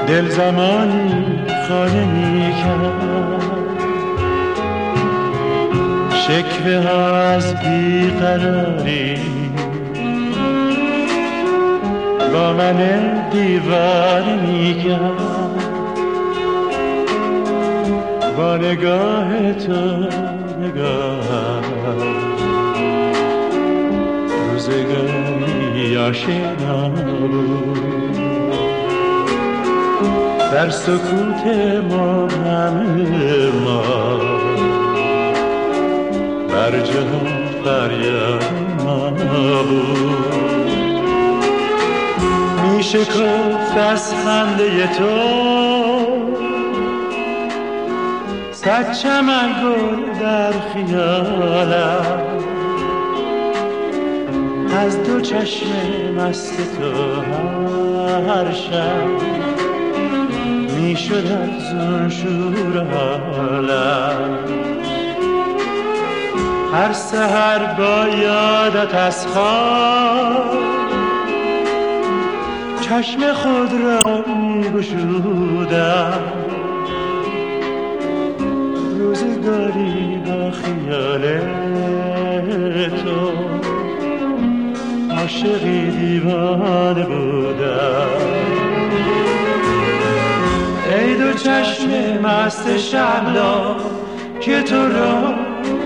دل زمانی خانه می کرد، شکوه ها از بیقراری با من دیوانه می کرد. با نگاه تو نگاه روزگاری آشنا بود، در سکوت ما همه ما بر جهان فریاد ما بود. می شکفت از خنده تو صد چمن گل در خیالم، از دو چشم مست تو هر شب می شد افزون شور حالم. هر سحر با یادت از خواب چشم خود را می گشودم، روزگاری با خیال تو عاشقی دیوانه بودم. ای دو چشم مست شهلا که تو را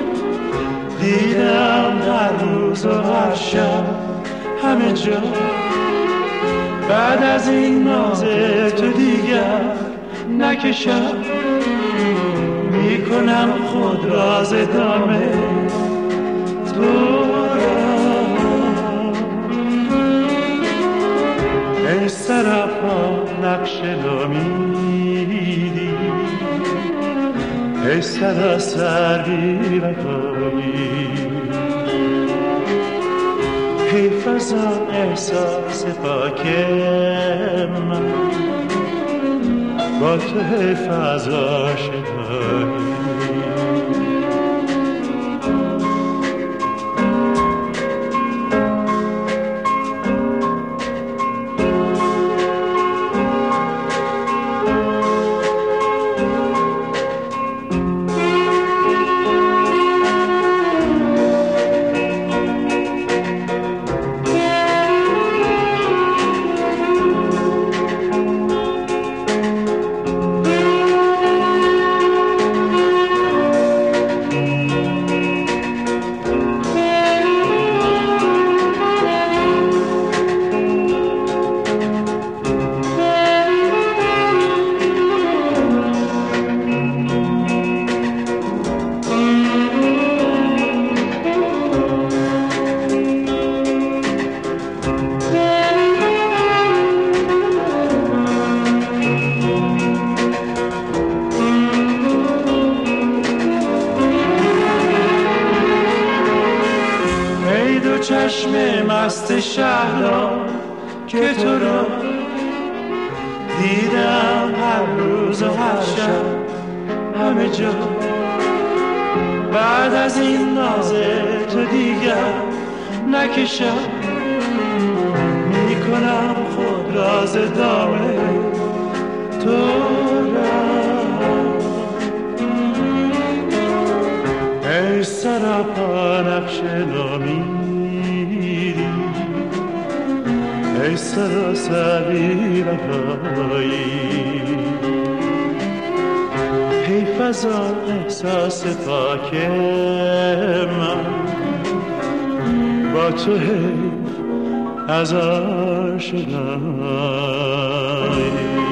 دیدم هر روز و هر شب همه جا، بعد از این ناز تو دیگر نکشم، میکنم خود راز دام تو را. ای سراپا نقش نومیدی، ای سراسر بی وفایی، حیف از آن احساس پاک من، با تو حیف از آشنایی. چشم مست شهلا که تو را دیدم هر روز و هر شب همه جا، بعد از این ناز تو دیگر نکشم، میکنم خود راز دام تو را. ای سراپا نقش نومیدی، ای سراسر بی وفایی، حیف از آن احساس پاک من، با تو حیف از آشنایی.